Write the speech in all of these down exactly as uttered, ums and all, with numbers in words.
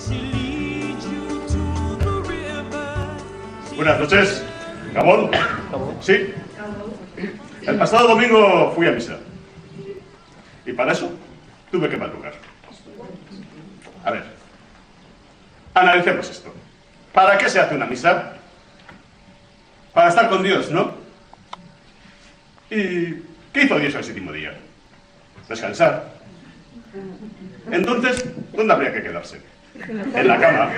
Buenas noches. ¿Gabón? ¿Sí? El pasado domingo fui a misa. Y para eso tuve que madrugar. A ver, analicemos esto. ¿Para qué se hace una misa? Para estar con Dios, ¿no? ¿Y qué hizo Dios el séptimo día? Descansar. Entonces, ¿dónde habría que quedarse? En la cama.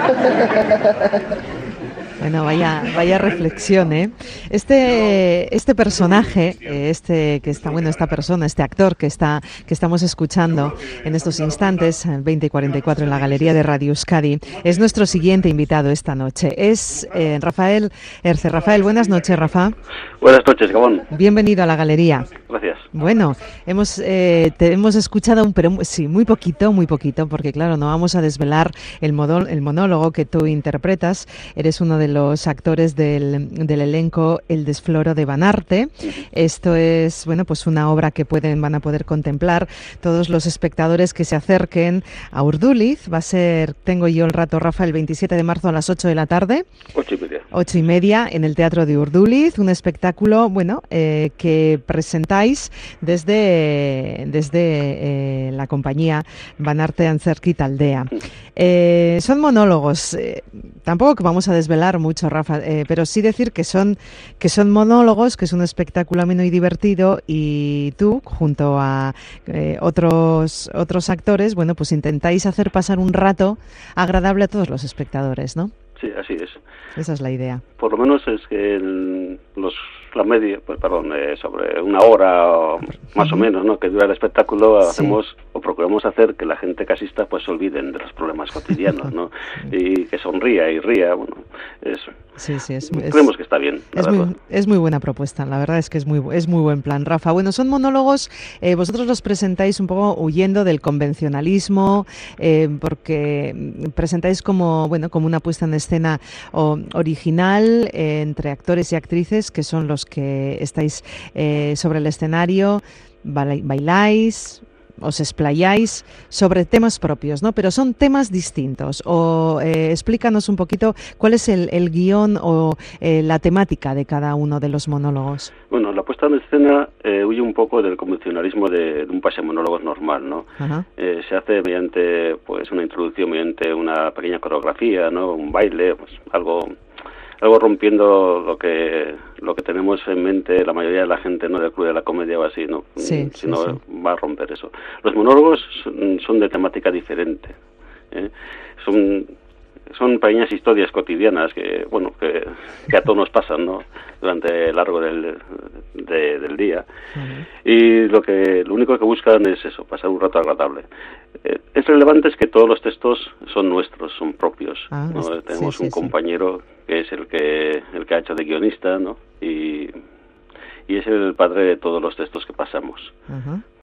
Bueno, vaya, vaya reflexión, ¿eh? Este, este personaje, este que está, bueno, esta persona, este actor que está, que estamos escuchando en estos instantes, veinte y cuarenta y cuatro en la Galería de Radio Euskadi, es nuestro siguiente invitado esta noche. Es eh, Rafael Erce. Rafael, buenas noches, Rafa. Buenas noches, Gabón. Bienvenido a la Galería. Gracias. Bueno, hemos eh, te hemos escuchado un, pero sí, muy poquito, muy poquito, porque claro, no vamos a desvelar el, modo, el monólogo que tú interpretas. Eres uno de los actores del, del elenco El Desfloro de Banarte. Esto es, bueno, pues una obra que pueden, van a poder contemplar todos los espectadores que se acerquen a Urduliz. Va a ser, tengo yo el rato, Rafa, el veintisiete de marzo a las ocho de la tarde. Ocho y media. Ocho y media en el Teatro de Urduliz, un espectáculo, bueno, eh, que presentáis desde, desde eh, la compañía Banarte Antzerki Taldea. Eh, son monólogos, eh, tampoco que vamos a desvelar mucho, Rafa, eh, pero sí decir que son, que son monólogos, que es un espectáculo ameno y divertido, y tú, junto a eh, otros, otros actores, bueno, pues intentáis hacer pasar un rato agradable a todos los espectadores, ¿no? Sí, así es. Esa es la idea. Por lo menos es que el, los, la media, pues, perdón, eh, sobre una hora o más uh-huh. o menos, ¿no?, que dura el espectáculo, sí. hacemos o procuramos hacer que la gente que asista pues se olviden de los problemas cotidianos, ¿no? Y que sonría y ría, bueno, eso. Sí, sí, es, creemos es, que está bien. Es muy, es muy buena propuesta, la verdad es que es muy es muy buen plan, Rafa. Bueno, son monólogos, eh, vosotros los presentáis un poco huyendo del convencionalismo, eh, porque presentáis como, bueno, como una puesta en escena o, original eh, entre actores y actrices que son los que estáis eh, sobre el escenario, bailáis, os explayáis sobre temas propios, ¿no? Pero son temas distintos. O eh, explícanos un poquito cuál es el, el guión o eh, la temática de cada uno de los monólogos. Bueno, la puesta en escena eh, huye un poco del convencionalismo de, de un pase de monólogos normal, ¿no? Eh, se hace mediante, pues, una introducción, mediante una pequeña coreografía, ¿no? Un baile, pues, algo... algo rompiendo lo que lo que tenemos en mente la mayoría de la gente, no, del club de la comedia o así, no, sí, si no sí, sí. va a romper eso. Los monólogos son, son de temática diferente, ¿eh? son son pequeñas historias cotidianas que, bueno, que, que a todos nos pasan, ¿no?, durante el largo del, de, del día. Uh-huh. Y lo que lo único que buscan es eso, pasar un rato agradable. Eh, es relevante es que todos los textos son nuestros, son propios, ah, ¿no? sí, Tenemos sí, un sí. compañero que es el que el que ha hecho de guionista, ¿no? Y, y es el padre de todos los textos que pasamos. Uh-huh.